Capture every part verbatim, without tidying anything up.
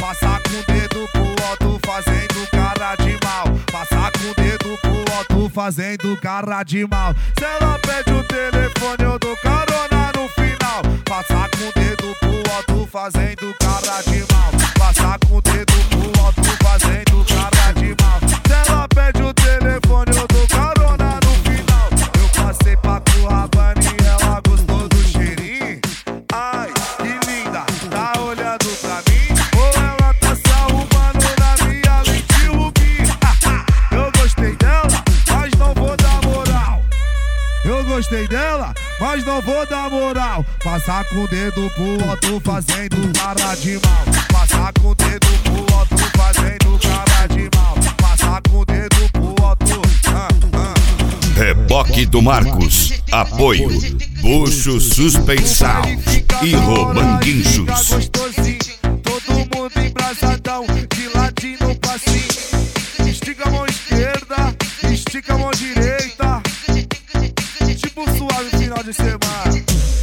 Passa com o dedo pro alto fazendo cara de mal. Passa com o dedo pro alto fazendo cara de mal. Se ela pede o telefone eu dou carona no final. Passa com o dedo pro alto fazendo cara de mal. Passa com o dedo pro alto fazendo cara de mal. Se ela pede o telefone eu dou carona no final. Eu passei pra Currabana e ela gostou do cheirinho. Ai, que linda, tá olhando pra mim? Ou ela tá se arrumando na minha lente rubim? Eu gostei dela, mas não vou dar moral. Eu gostei dela, mas não vou dar moral. Passar com o dedo pro alto fazendo cara de mal. Passar com o dedo pro alto fazendo cara de mal. Passar com o dedo pro alto. Ah, ah. Reboque do Marcos. Apoio Bucho Suspensal e Romanguinhos. Todo mundo embrasadão, de ladinho passinho. Estica a mão esquerda, estica a mão direita. Tipo suave final de semana.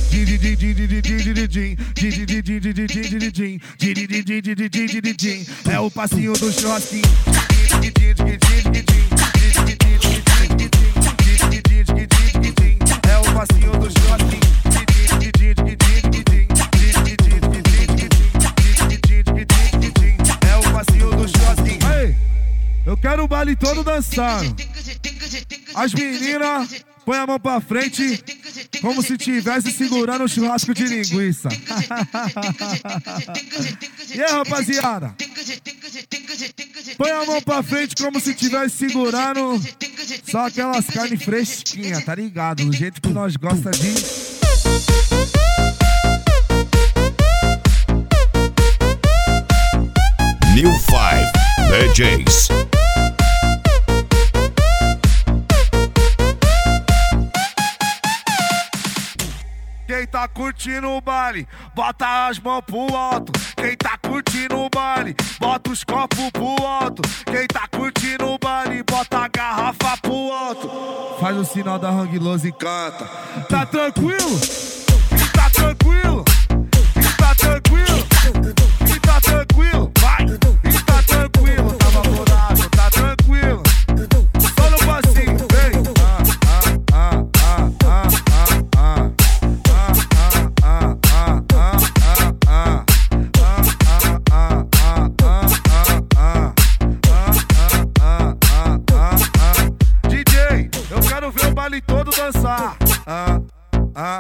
É o passinho do churrasquinho. É o passinho do churrasquinho. É o passinho do churrasquinho. Ei, eu quero o baile todo dançando. As meninas põe a mão pra frente como se tivesse segurando um churrasco de linguiça. E aí, rapaziada? Põe a mão pra frente como se tivesse segurando só aquelas carnes fresquinhas, tá ligado? Do jeito que nós gosta de... New Five D Js. Quem tá curtindo o baile, bota as mãos pro alto. Quem tá curtindo o baile, bota os copos pro alto. Quem tá curtindo o baile, bota a garrafa pro alto. Faz o sinal da Hang Loose e canta. Tá tranquilo? E tá tranquilo? E tá tranquilo? E tá tranquilo? Vai! E tá tranquilo? Tá favorável, tá tranquilo? Só no passinho, vem! Ah, ah, ah, ah, ah, ah. D J, eu quero ver o baile todo dançar. Ah, ah.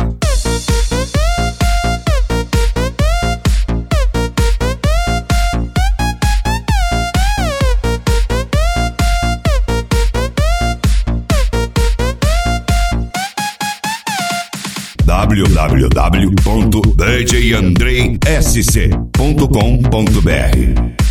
w w w ponto d j andrei s c ponto com ponto b r